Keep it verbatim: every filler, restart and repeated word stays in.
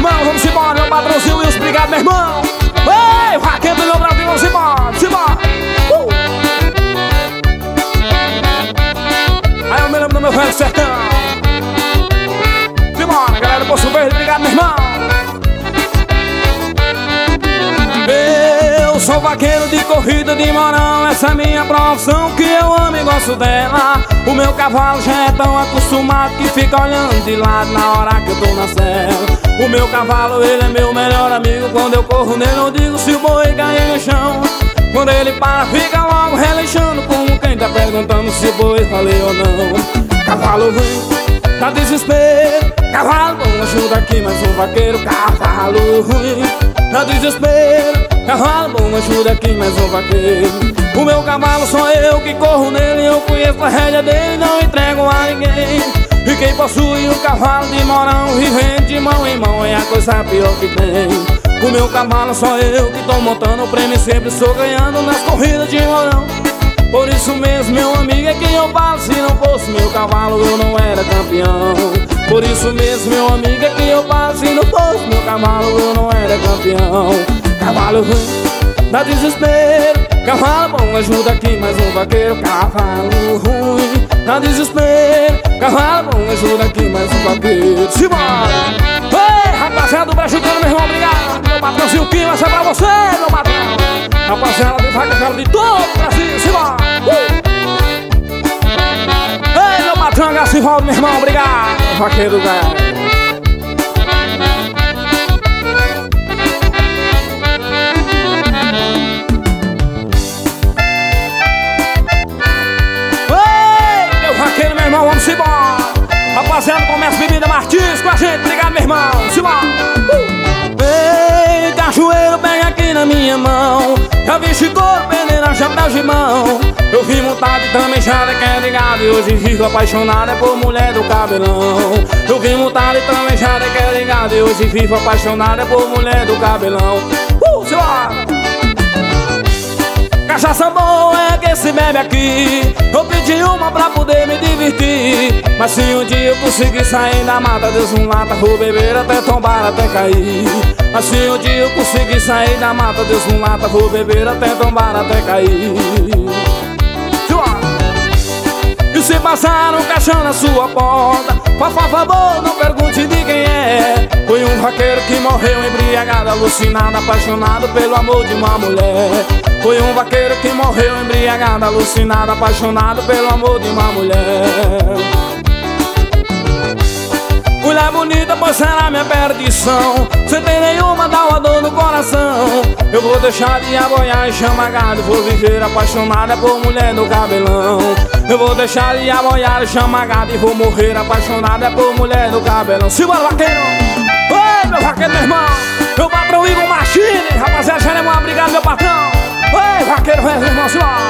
irmão, vamos embora. Meu patrãozinho Wilson, obrigado, meu irmão. Ei, o vaqueiro do meu Brasil, vamos embora, vamos embora. uh! Aí eu me lembro do meu velho sertão. Vamos embora, galera do Poço Verde, obrigado, meu irmão. Eu sou vaqueiro de corrida de Morão, essa é minha profissão que eu amo e gosto dela. O meu cavalo já é tão acostumado que fica olhando de lado na hora que eu tô na cela. O meu cavalo, ele é meu melhor amigo, quando eu corro nele eu digo se o boi cair no chão. Quando ele para, fica logo relaxando, como quem tá perguntando se o boi valeu ou não. Cavalo ruim, dá desespero. Cavalo bom, ajuda aqui mais um vaqueiro. Cavalo ruim, dá desespero. Cavalo bom, ajuda aqui mais um vaqueiro. O meu cavalo sou eu que corro nele, eu conheço a rédea dele, não entrego a ninguém. E quem possui um cavalo de Morão e vende de mão em mão é a coisa pior que tem. O meu cavalo sou eu que tô montando o prêmio, sempre estou ganhando nas corridas de Morão. Por isso mesmo, meu amigo, é quem eu falo, se não fosse meu cavalo eu não era campeão. Por isso mesmo, meu amigo, é quem eu falo, se não fosse meu cavalo eu não era campeão. Cavalo ruim, dá desespero. Cavalo bom, ajuda aqui mais um vaqueiro. Cavalo ruim, dá desespero. Cavalo bom, ajuda aqui mais um vaqueiro. Simbora! Ei, rapaziada do Brasil, meu irmão, obrigado. Meu patrãozinho Quinho, essa é pra você, meu patrão. Rapaziada do vaqueiro de todo o Brasil, simbora! Uh! Ei, meu patrão Gacivaldo, meu irmão, obrigado. Vaqueiro velho. Vamos embora. Rapaziada, começa bebida Martins com a gente, obrigado, meu irmão. Simbora. Uh! Ei, cachoeiro, pega aqui na minha mão. Já vi Chicouro perdendo a chapéu de mão. Eu vi montado e também já de que é ligado. E hoje vivo apaixonado é por mulher do cabelão. Eu vi montado e também já de que é ligado. E hoje vivo apaixonado é por mulher do cabelão. Uh, simbora. Cachaça boa é que se bebe aqui. Eu pedi uma pra poder me divertir. Mas se um dia eu conseguir sair da mata, Deus um lata, vou beber até tombar, até cair. Mas se um dia eu conseguir sair da mata, Deus um lata, vou beber até tombar, até cair. E se passar um caixão na sua porta, por favor, não pergunte de quem é. Foi um vaqueiro que morreu embriagado, alucinado, apaixonado pelo amor de uma mulher. Foi um vaqueiro que morreu embriagado, alucinado, apaixonado pelo amor de uma mulher. Mulher bonita, pois será minha perdição. Sem ter nenhuma, dá uma dor no coração. Eu vou deixar de aboiar e chamar gado. Vou viver apaixonada por mulher do cabelão. Eu vou deixar de aboiar e chamar gado. E vou morrer apaixonada por mulher do cabelão. Simbora, vaqueiro! Oi, meu vaqueiro, meu irmão. Meu patrão Igor Machine. Rapaziada, já é uma obrigado, meu patrão. Oi, vaqueiro, meu irmão, simbora!